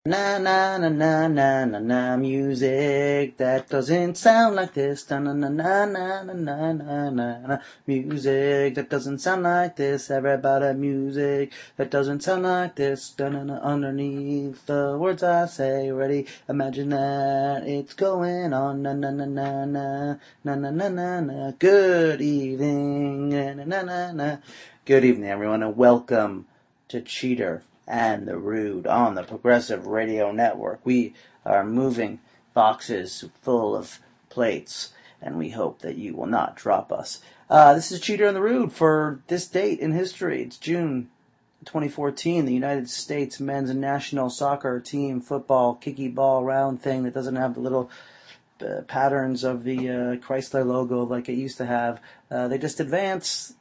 Na na na na na na na music that doesn't sound like this. Na na na na na na na na na music that doesn't sound like this. Everybody music that doesn't sound like this. Na na na underneath the words I say. Ready? Imagine that it's going on. Na na na na na na na na na na. Good evening. Na na na na na. Good evening, everyone, and welcome to Cheater and the Rude on the Progressive Radio Network. We are moving boxes full of plates, and we hope that you will not drop us. This is Cheater and the Rude for this date in history. It's June 2014. The United States men's national soccer team football kicky ball round thing that doesn't have the little patterns of the Chrysler logo like it used to have. They just advance.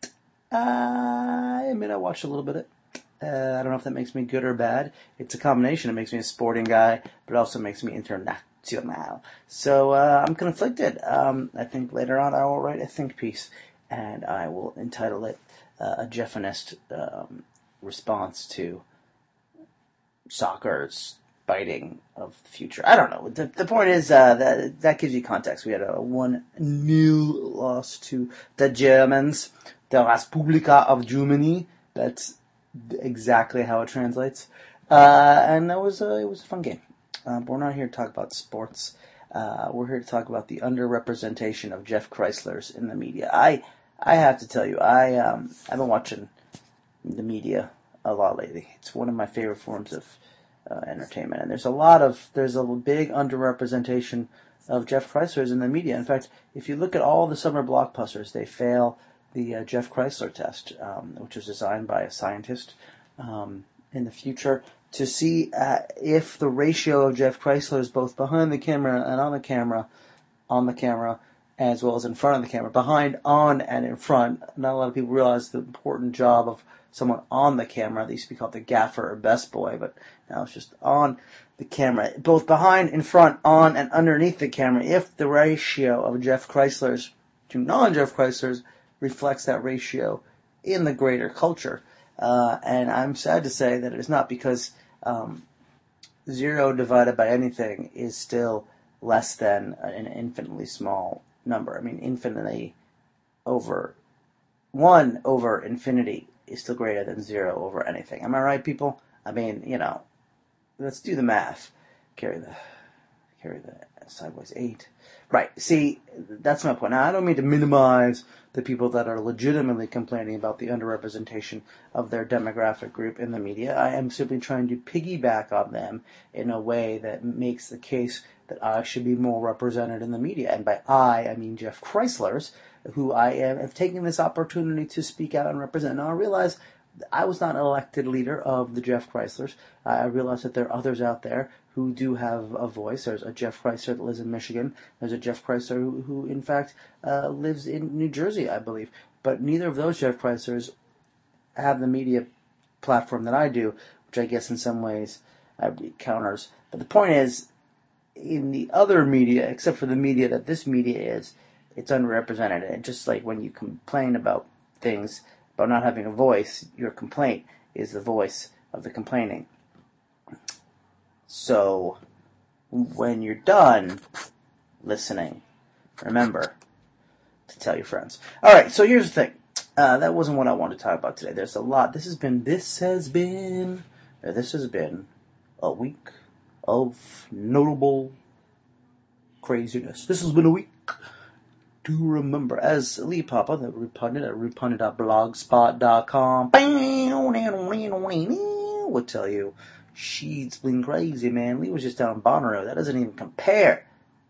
I admit I watched a little bit of it. I don't know if that makes me good or bad. It's a combination. It makes me a sporting guy, but it also makes me international. So I'm conflicted. I think later on I will write a think piece, and I will entitle it a Jeffinist response to soccer's biting of the future. I don't know. The point is that gives you context. We had a 1-0 loss to the Germans, the Respublika of Germany. That's exactly how it translates, and it was a fun game. But we're not here to talk about sports. We're here to talk about the underrepresentation of Jeff Chryslers in the media. I have to tell you, I've been watching the media a lot lately. It's one of my favorite forms of entertainment, and there's a big underrepresentation of Jeff Chryslers in the media. In fact, if you look at all the summer blockbusters, they fail the Jeff Chrysler test, which was designed by a scientist in the future to see if the ratio of Jeff Chryslers both behind the camera and on the camera, as well as in front of the camera, behind, on, and in front. Not a lot of people realize the important job of someone on the camera. They used to be called the gaffer or best boy, but now it's just on the camera. Both behind, in front, on, and underneath the camera, if the ratio of Jeff Chryslers to non-Jeff Chryslers reflects that ratio in the greater culture. And I'm sad to say that it is not, because 0 divided by anything is still less than an infinitely small number. I mean, infinity over 1 over infinity is still greater than 0 over anything. Am I right, people? I mean, let's do the math. Carry the sideways 8. Right. See, that's my point. Now, I don't mean to minimize the people that are legitimately complaining about the underrepresentation of their demographic group in the media. I am simply trying to piggyback on them in a way that makes the case that I should be more represented in the media. And by I mean Jeff Chryslers, who I have taken this opportunity to speak out and represent. Now, I realize I was not an elected leader of the Jeff Chryslers. I realize that there are others out there who do have a voice. There's a Jeff Chrysler that lives in Michigan. There's a Jeff Chrysler who in fact, lives in New Jersey, I believe. But neither of those Jeff Chryslers have the media platform that I do, which I guess in some ways counters. But the point is, in the other media, except for the media that this media is, it's underrepresented. And just like when you complain about things, about not having a voice, your complaint is the voice of the complaining. So, when you're done listening, remember to tell your friends. Alright, so here's the thing. That wasn't what I wanted to talk about today. There's a lot. This has been a week of notable craziness. This has been a week to remember. As Lee Papa, the Repugnant at repugnant.blogspot.com would tell you, she's been crazy, man. Lee was just down in Bonnaroo. That doesn't even compare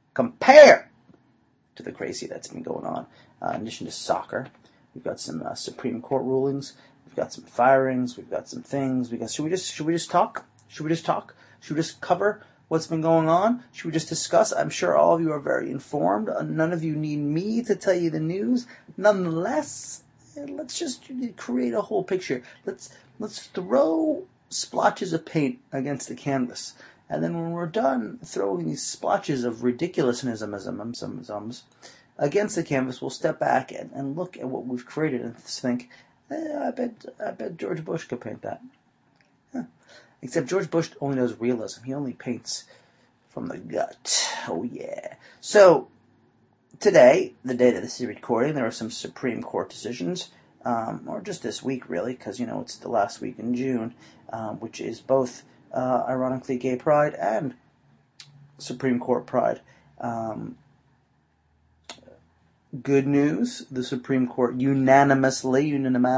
to the crazy that's been going on. In addition to soccer, we've got some Supreme Court rulings. We've got some firings. We've got some things. Should we just talk? Should we just cover what's been going on? Should we just discuss? I'm sure all of you are very informed. None of you need me to tell you the news. Nonetheless, let's just create a whole picture. Let's throw splotches of paint against the canvas. And then when we're done throwing these splotches of ridiculousness against the canvas, we'll step back and look at what we've created and think, I bet George Bush could paint that. Except George Bush only knows realism. He only paints from the gut. Oh, yeah. So, today, the day that this is recording, there were some Supreme Court decisions, or just this week, really, because, it's the last week in June, which is both, ironically, Gay Pride and Supreme Court Pride. Good news, the Supreme Court unanimously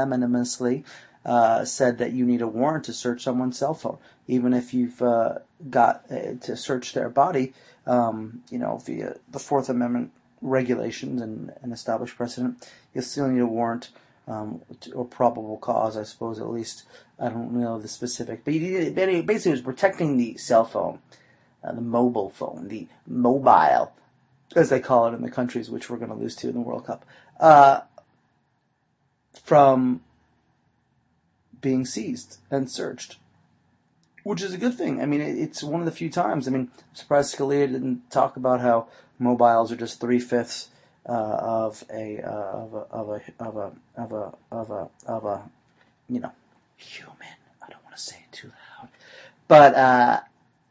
said that you need a warrant to search someone's cell phone, even if you've got to search their body, via the Fourth Amendment regulations and established precedent. You'll still need a warrant or probable cause, I suppose, at least. I don't know the specific. But basically it was protecting the cell phone, the mobile phone, the mobile, as they call it in the countries which we're going to lose to in the World Cup, from being seized and searched, which is a good thing. I mean, it's one of the few times. I mean, I'm surprised Scalia didn't talk about how mobiles are just 3/5 of a human. I don't want to say it too loud, but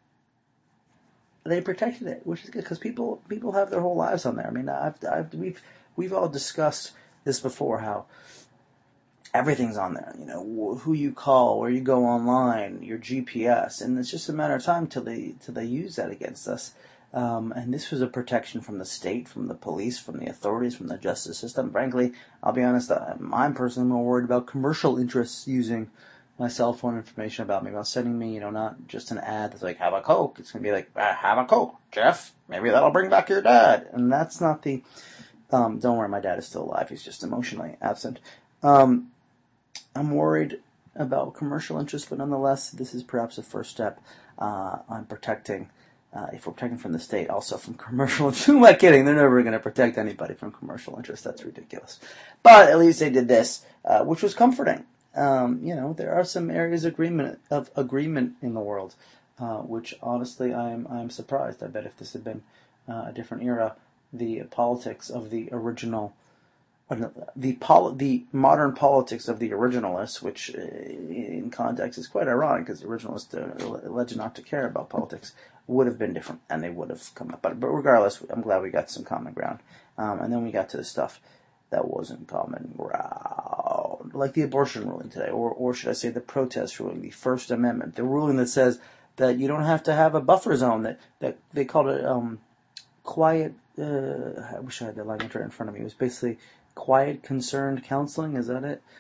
they protected it, which is good because people have their whole lives on there. I mean, we've all discussed this before, how everything's on there. Who you call, where you go online, your GPS, and it's just a matter of time till they use that against us. And this was a protection from the state, from the police, from the authorities, from the justice system. Frankly, I'll be honest, I'm personally more worried about commercial interests using my cell phone information about me, about sending me, not just an ad that's like, have a Coke. It's going to be like, have a Coke, Jeff. Maybe that'll bring back your dad. And that's not the, don't worry, my dad is still alive. He's just emotionally absent. I'm worried about commercial interests, but nonetheless, this is perhaps a first step on protecting, if we're protecting from the state, also from commercial interests. Who am I kidding? They're never going to protect anybody from commercial interests. That's ridiculous. But at least they did this, which was comforting. There are some areas of agreement in the world, which honestly I'm surprised. I bet if this had been a different era, the politics of the original, the modern politics of the originalists, which in context is quite ironic because the originalists are alleged not to care about politics, would have been different and they would have come up. But regardless, I'm glad we got some common ground. And then we got to the stuff that wasn't common ground, like the abortion ruling today, or should I say the protest ruling, the First Amendment, the ruling that says that you don't have to have a buffer zone, that they called it quiet, I wish I had the language right in front of me. It was basically quiet, concerned counseling. Is that it?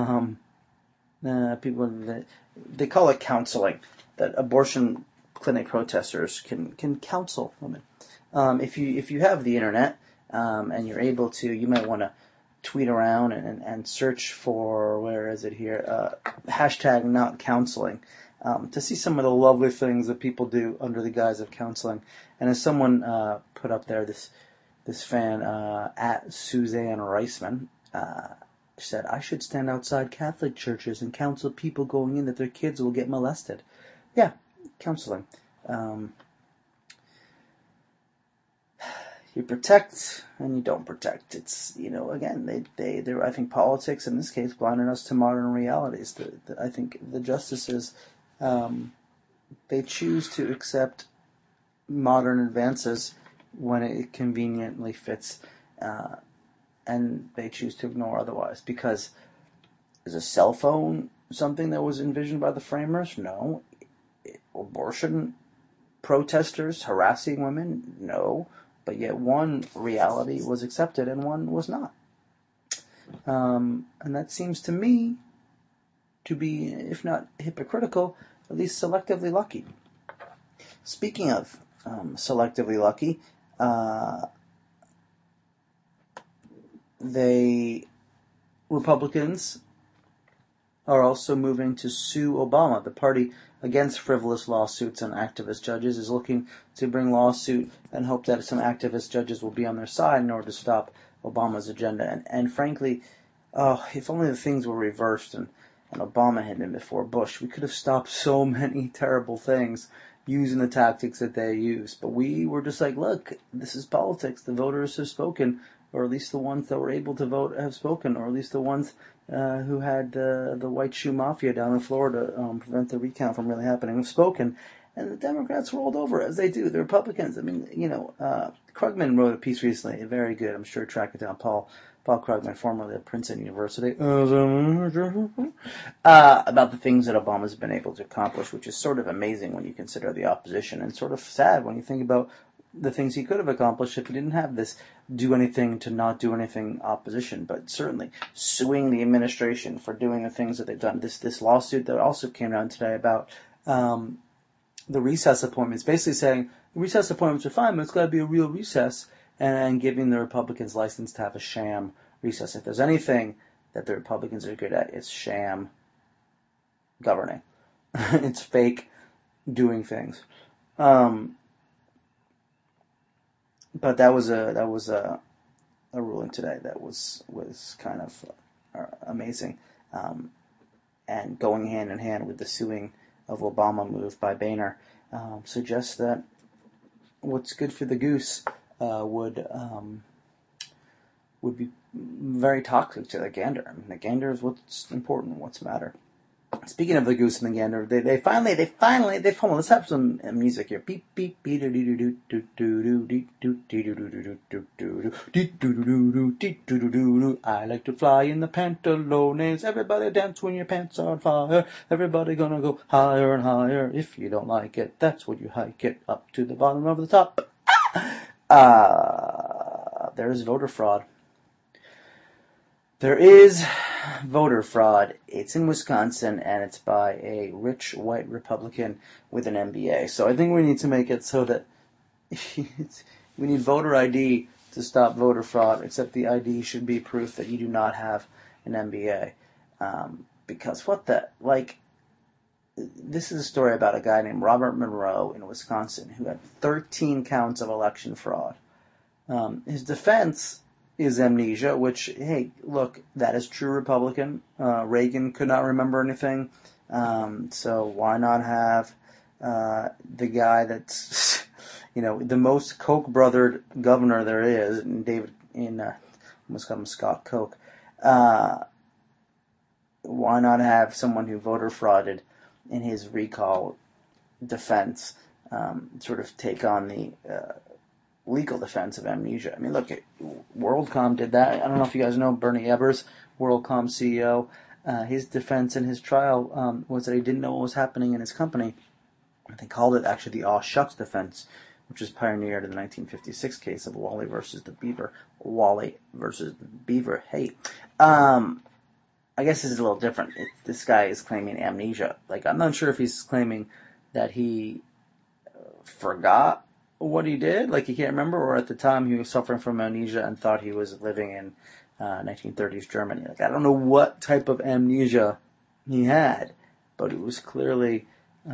People, they call it counseling, that abortion clinic protesters can counsel women. If you have the internet, and you're able to, you might want to tweet around and search for, where is it here, hashtag not counseling, to see some of the lovely things that people do under the guise of counseling. And as someone put up there, this fan, at Suzanne Reisman, said, I should stand outside Catholic churches and counsel people going in that their kids will get molested. Yeah, counseling. You protect and you don't protect. It's, again, I think politics in this case blinded us to modern realities. I think the justices, they choose to accept modern advances when it conveniently fits, and they choose to ignore otherwise. Because is a cell phone something that was envisioned by the framers? No. Abortion protesters harassing women? No. But yet one reality was accepted and one was not. And that seems to me to be, if not hypocritical, at least selectively lucky. Speaking of selectively lucky, Republicans are also moving to sue Obama. The party against frivolous lawsuits on activist judges is looking to bring lawsuit and hope that some activist judges will be on their side in order to stop Obama's agenda. And frankly, if only the things were reversed and Obama had been before Bush, we could have stopped so many terrible things using the tactics that they use. But we were just like, look, this is politics. The voters have spoken. or at least the ones that were able to vote have spoken, or at least the ones who had the white shoe mafia down in Florida prevent the recount from really happening have spoken. And the Democrats rolled over, as they do. The Republicans, I mean, Krugman wrote a piece recently, very good, I'm sure track it down, Paul Krugman, formerly at Princeton University, about the things that Obama's been able to accomplish, which is sort of amazing when you consider the opposition, and sort of sad when you think about the things he could have accomplished if he didn't have this do anything to not do anything opposition. But certainly suing the administration for doing the things that they've done. This lawsuit that also came out today about the recess appointments, basically saying recess appointments are fine, but it's got to be a real recess, and giving the Republicans license to have a sham recess. If there's anything that the Republicans are good at, it's sham governing. It's fake doing things. But that was a ruling today that was kind of amazing, and going hand in hand with the suing of Obama move by Boehner, suggests that what's good for the goose would be very toxic to the gander. I mean, the gander is what's important, what's matter. Speaking of the goose and the gander, they finally, hold on, let's have some music here. Beep, beep, beep, I like to fly in the pantalones. Everybody dance when your pants are on fire. Everybody gonna go higher and higher. If you don't like it, that's when you hike it up to the bottom of the top. There's voter fraud. There is voter fraud. It's in Wisconsin, and it's by a rich white Republican with an MBA. So I think we need to make it so that we need voter ID to stop voter fraud, except the ID should be proof that you do not have an MBA. Because this is a story about a guy named Robert Monroe in Wisconsin who had 13 counts of election fraud. His defense is amnesia, which, hey, look, that is true Republican. Reagan could not remember anything, so why not have the guy that's, the most Koch-brothered governor there is, almost call him Scott Koch. Why not have someone who voter frauded in his recall defense sort of take on the legal defense of amnesia? I mean, look, WorldCom did that. I don't know if you guys know Bernie Ebbers, WorldCom CEO. His defense in his trial was that he didn't know what was happening in his company. They called it actually the aw shucks defense, which was pioneered in the 1956 case of Wally versus the Beaver. Wally versus the Beaver. Hey, I guess this is a little different. This guy is claiming amnesia. I'm not sure if he's claiming that he forgot what he did, he can't remember, or at the time he was suffering from amnesia and thought he was living in 1930s Germany. I don't know what type of amnesia he had, but it was clearly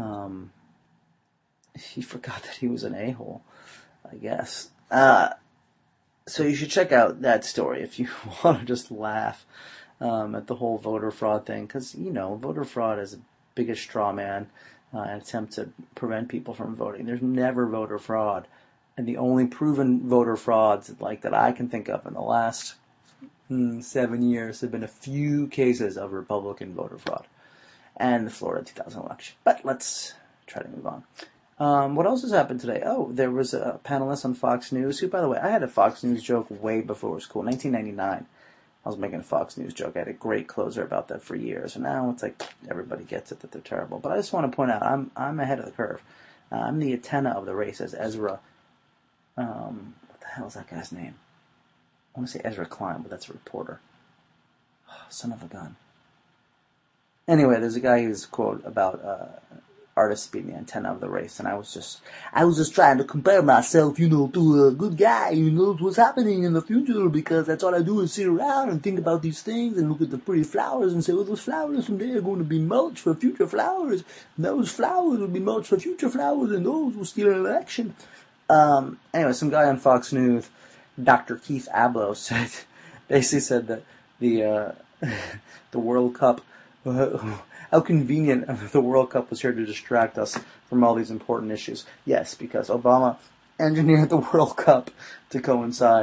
he forgot that he was an a-hole, I guess. So you should check out that story if you want to just laugh at the whole voter fraud thing, because voter fraud is the biggest straw man. An attempt to prevent people from voting. There's never voter fraud. And the only proven voter frauds that I can think of in the last 7 years have been a few cases of Republican voter fraud and the Florida 2000 election. But let's try to move on. What else has happened today? Oh, there was a panelist on Fox News who, by the way, I had a Fox News joke way before it was cool. 1999. I was making a Fox News joke. I had a great closer about that for years, and now it's everybody gets it that they're terrible. But I just want to point out, I'm ahead of the curve. I'm the antenna of the race, as Ezra. What the hell is that guy's name? I want to say Ezra Klein, but that's a reporter. Oh, son of a gun. Anyway, there's a guy who's quote about artists being the antenna of the race, and I was just trying to compare myself, to a good guy who knows what's happening in the future, because that's all I do is sit around and think about these things and look at the pretty flowers and say, well, those flowers someday are going to be mulch for future flowers, and those flowers will be mulch for future flowers, and those will steal an election. Anyway, some guy on Fox News, Dr. Keith Abloh, basically said that the World Cup, how convenient the World Cup was here to distract us from all these important issues. Yes, because Obama engineered the World Cup to coincide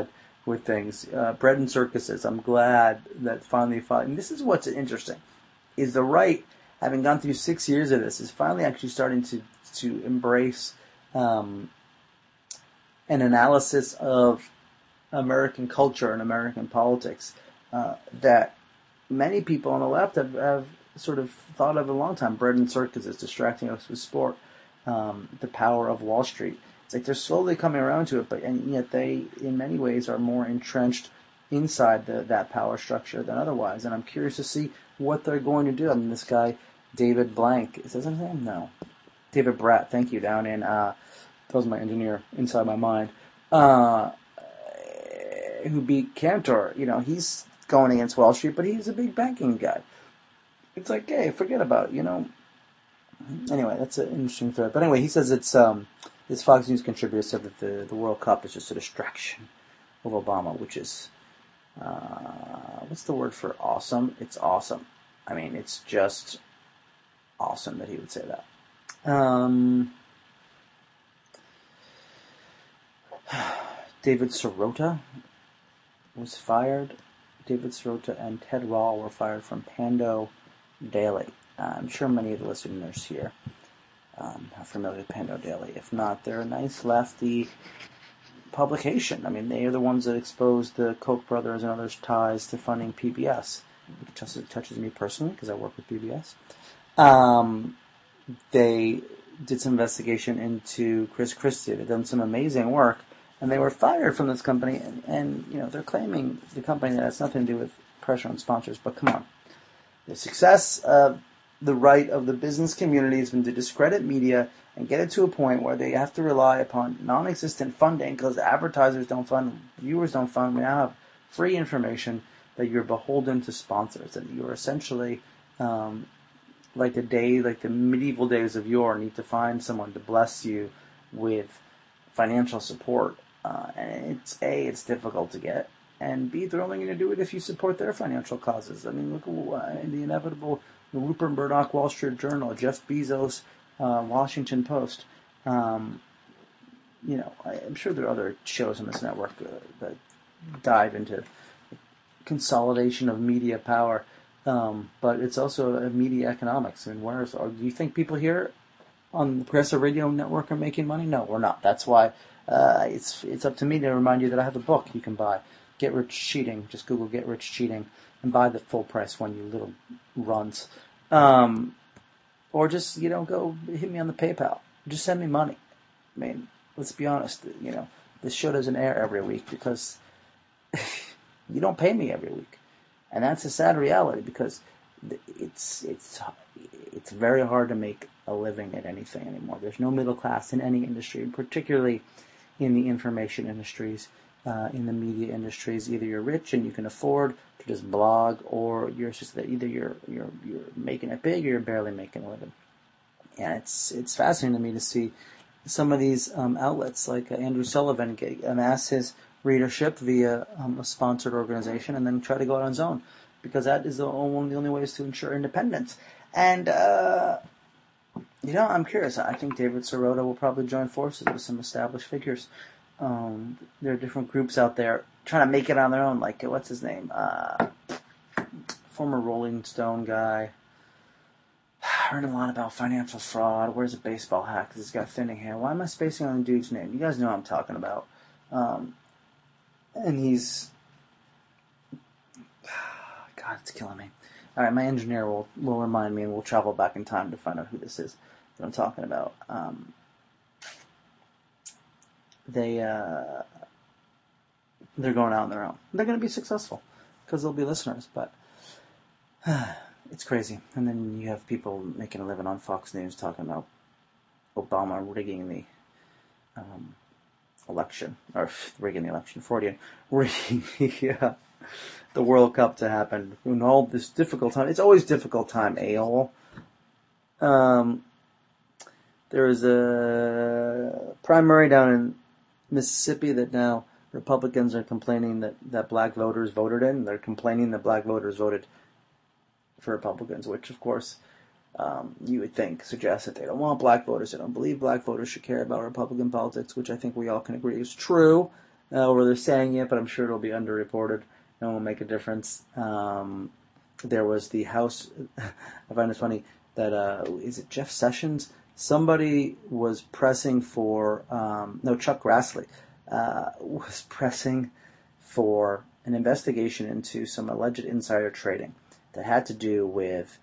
with things. Bread and circuses. I'm glad that finally, and this is what's interesting, is the right, having gone through 6 years of this, is finally actually starting to embrace an analysis of American culture and American politics that many people on the left have sort of thought of a long time. Bread and circuses, distracting us with sport, the power of Wall Street. It's like they're slowly coming around to it, and yet they, in many ways, are more entrenched inside that power structure than otherwise. And I'm curious to see what they're going to do. I mean, this guy, David Blank, is that his name? No. David Bratt, thank you, down in, that was my engineer inside my mind, who beat Cantor. He's going against Wall Street, but he's a big banking guy. It's like, hey, forget about it, Anyway, that's an interesting thread. But anyway, he says this Fox News contributor said that the World Cup is just a distraction of Obama, which is, what's the word for awesome? It's awesome. I mean, it's just awesome that he would say that. David Sirota was fired. David Sirota and Ted Rall were fired from Pando Daily. I'm sure many of the listeners here are familiar with Pando Daily. If not, they're a nice lefty publication. I mean, they are the ones that exposed the Koch brothers and others' ties to funding PBS. It touches me personally because I work with PBS. They did some investigation into Chris Christie. They've done some amazing work, and they were fired from this company. And they're claiming the company that has nothing to do with pressure on sponsors. But come on, the success of the right of the business community has been to discredit media and get it to a point where they have to rely upon non-existent funding because advertisers don't fund, viewers don't fund. We now have free information that you're beholden to sponsors, and you're essentially like the medieval days of yore, need to find someone to bless you with financial support. And it's difficult to get, and B, they're only going to do it if you support their financial causes. I mean, look at the inevitable Rupert Murdoch Wall Street Journal, Jeff Bezos Washington Post. I'm sure there are other shows on this network that dive into consolidation of media power. But it's also a media economics. I mean, do you think people here on the Progressive Radio Network are making money? No, we're not. That's why it's up to me to remind you that I have a book you can buy. Get Rich Cheating. Just Google Get Rich Cheating and buy the full price one, you little runs. Or just, go hit me on the PayPal. Just send me money. I mean, let's be honest. This show doesn't air every week because you don't pay me every week. And that's a sad reality because it's very hard to make a living at anything anymore. There's no middle class in any industry, particularly in the information industries, in the media industries. Either you're rich and you can afford to just blog, or you're just either you're making it big or you're barely making a living. And it's fascinating to me to see some of these outlets like Andrew Sullivan amass his readership via a sponsored organization and then try to go out on his own, because that is one of the only ways to ensure independence. And I'm curious. I think David Sirota will probably join forces with some established figures. There are different groups out there trying to make it on their own, like, what's his name? Former Rolling Stone guy. I heard a lot about financial fraud. Wears a baseball hat because he's got thinning hair. Why am I spacing on the dude's name? You guys know what I'm talking about. And he's... God, it's killing me. All right, my engineer will remind me, and we'll travel back in time to find out who this is that I'm talking about. They're going out on their own. They're going to be successful because they'll be listeners, but it's crazy. And then you have people making a living on Fox News talking about Obama rigging the election, or rigging the election, Freudian, rigging the World Cup to happen in all this difficult time. It's always difficult time, a-hole. There is a primary down in Mississippi that now Republicans are complaining that black voters voted in. They're complaining that black voters voted for Republicans, which, of course, you would think suggests that they don't want black voters. They don't believe black voters should care about Republican politics, which I think we all can agree is true. where they're saying it, but I'm sure it'll be underreported and won't make a difference. There was the House. I find it funny that is it Jeff Sessions? Somebody was pressing for Chuck Grassley was pressing for an investigation into some alleged insider trading that had to do with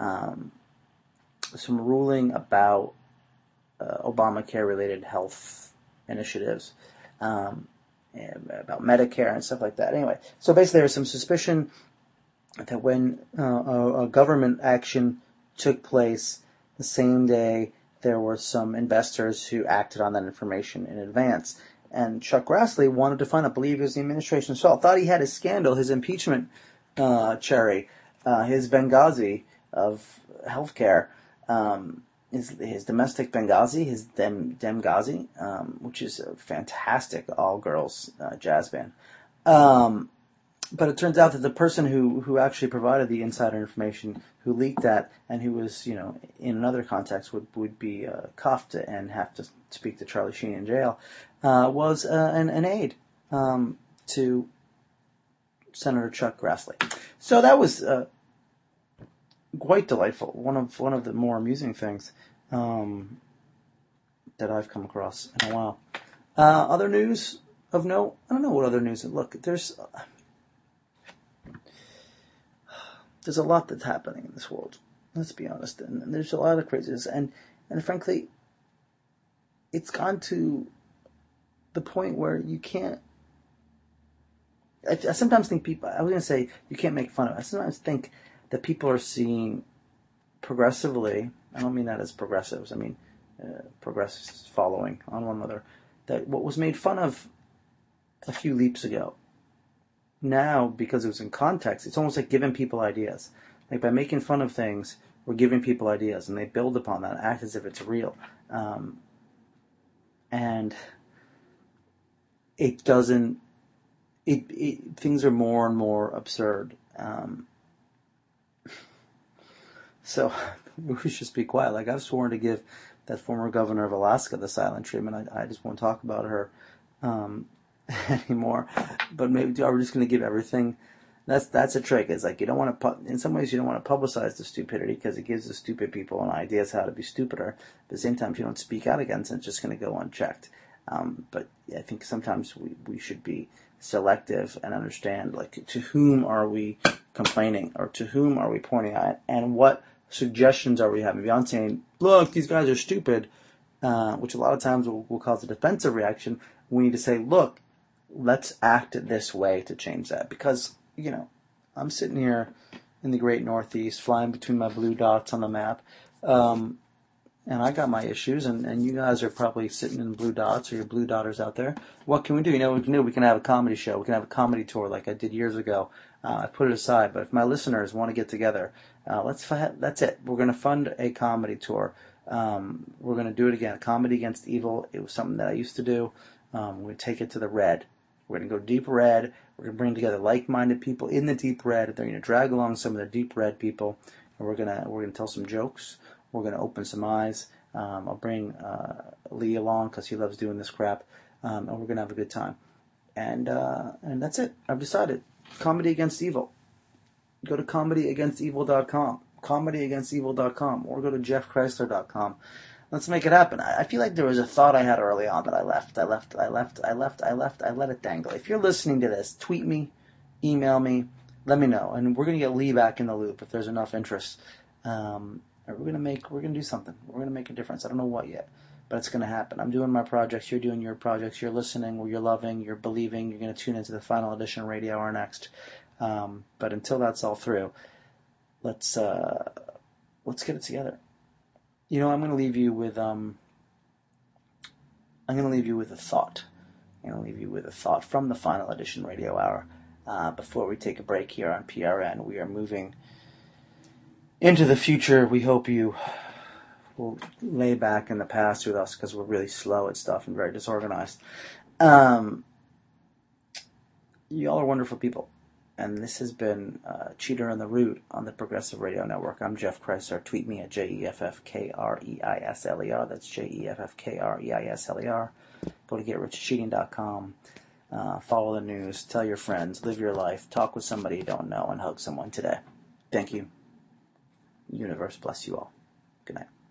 some ruling about Obamacare-related health initiatives, about Medicare and stuff like that. Anyway, so basically there was some suspicion that when a government action took place the same day, there were some investors who acted on that information in advance. And Chuck Grassley wanted to find out, believe it was the administration's fault, thought he had his scandal, his impeachment cherry, his Benghazi of healthcare, his domestic Benghazi, his Demghazi, which is a fantastic all-girls jazz band. But it turns out that the person who actually provided the insider information, who leaked that, and who was, in another context would be cuffed and have to speak to Charlie Sheen in jail, was an aide to Senator Chuck Grassley. So that was quite delightful. One of the more amusing things that I've come across in a while. Other news of note? I don't know what other news. Look, there's a lot that's happening in this world. Let's be honest, and there's a lot of craziness, and frankly, it's gone to the point where you can't. I sometimes think people. I was going to say you can't make fun of it. I sometimes think that people are seeing progressively. I don't mean that as progressives. I mean progressives following on one another. That what was made fun of a few leaps ago, now, because it was in context, it's almost like giving people ideas. Like by making fun of things, we're giving people ideas, and they build upon that, act as if it's real. And it doesn't. Things are more and more absurd. So we should just be quiet. Like I've sworn to give that former governor of Alaska the silent treatment. I just won't talk about her anymore. But maybe are we just going to give everything? That's a trick. It's like you don't want to. In some ways, you don't want to publicize the stupidity because it gives the stupid people an idea how to be stupider. At the same time, if you don't speak out against it, it's just going to go unchecked. But I think sometimes we should be selective and understand, like, to whom are we complaining or to whom are we pointing at, and what suggestions are we having beyond saying, look, these guys are stupid, which a lot of times will cause a defensive reaction. We need to say, look, let's act this way to change that. Because, I'm sitting here in the great Northeast, flying between my blue dots on the map, and I got my issues, and you guys are probably sitting in blue dots, or your blue dotters out there. What can we do? What we can do? We can have a comedy show. We can have a comedy tour like I did years ago. I put it aside, but if my listeners want to get together, that's it. We're going to fund a comedy tour. We're going to do it again. Comedy Against Evil. It was something that I used to do. We're going to take it to the red. We're going to go deep red. We're going to bring together like-minded people in the deep red. They're going to drag along some of the deep red people, and we're going to tell some jokes. We're going to open some eyes. I'll bring Lee along because he loves doing this crap, and we're going to have a good time. And that's it. I've decided. Comedy Against Evil. Go to comedyagainstevil.com. Comedyagainstevil.com. Or go to jeffchrysler.com. Let's make it happen. I feel like there was a thought I had early on that I left. I let it dangle. If you're listening to this, tweet me, email me, let me know. And we're going to get Lee back in the loop if there's enough interest. We're going to do something. We're going to make a difference. I don't know what yet, but it's going to happen. I'm doing my projects. You're doing your projects. You're listening. You're loving. You're believing. You're going to tune into the Final Edition Radio Hour next. But until that's all through, let's get it together. I'm going to leave you with a thought. I'm going to leave you with a thought from the Final Edition Radio Hour. Before we take a break here on PRN, we are moving into the future. We hope you will lay back in the past with us because we're really slow at stuff and very disorganized. Y'all are wonderful people. And this has been Cheater and the Root on the Progressive Radio Network. I'm Jeff Chrysler. Tweet me at JEFFKREISLER. That's JEFFKREISLER. Go to GetRichCheating.com. Follow the news. Tell your friends. Live your life. Talk with somebody you don't know and hug someone today. Thank you. Universe bless you all. Good night.